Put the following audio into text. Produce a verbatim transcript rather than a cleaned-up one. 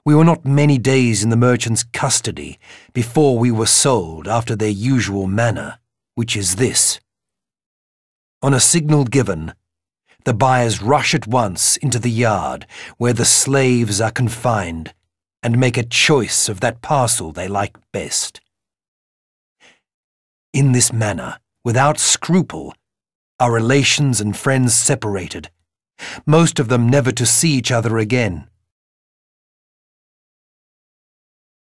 We were not many days in the merchant's custody before we were sold after their usual manner, which is this. On a signal given, the buyers rush at once into the yard where the slaves are confined and make a choice of that parcel they like best. In this manner, without scruple, our relations and friends separated, most of them never to see each other again.